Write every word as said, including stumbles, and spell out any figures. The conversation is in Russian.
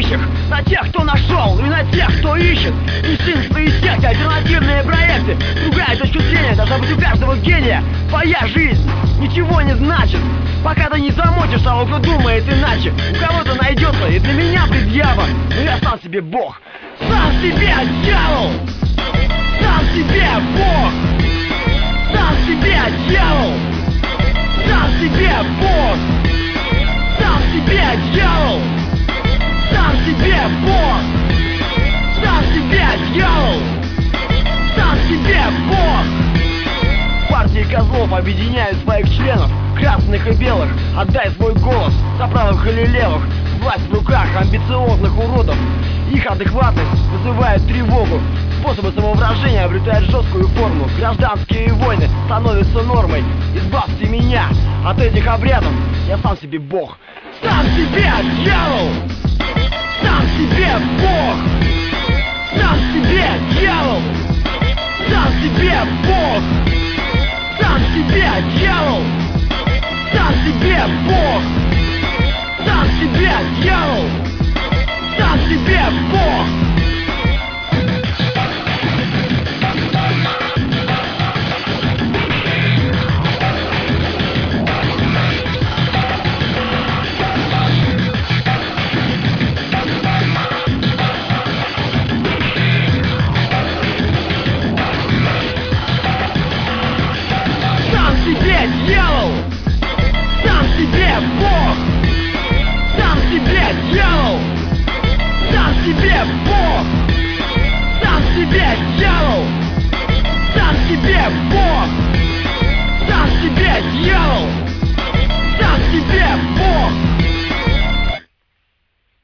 нищих, на тех, кто нашел, и на тех, кто ищет. Единство и сеть, альтернативные проекты. Другая точка зрения должна быть у каждого гения. Твоя жизнь ничего не значит, пока ты не замочишь того, кто думает иначе. У кого-то найдется и для меня предъява, но я сам себе Бог. Сам себе дьявол, сам себе Бог, сам себе дьявол, сам себе Бог, сам себе дьявол, сам себе Бог, сам себе дьявол, сам себе Бог. Партии козлов объединяют своих членов, красных и белых. Отдай свой голос за правых или левых. Власть в руках амбициозных уродов. Их адекватность вызывает тревогу. Способы самовыражения обретают жесткую форму. Гражданские войны становятся нормой. Избавьте меня от этих обрядов. Я сам себе Бог. Сам себе дьявол, сам себе Бог, сам себе дьявол, сам себе Бог, сам себе дьявол, сам себе Бог, сам себе дьявол, сам себе Бог. Дьявол, сам себе Бог, сам себе дьявол, сам себе Бог,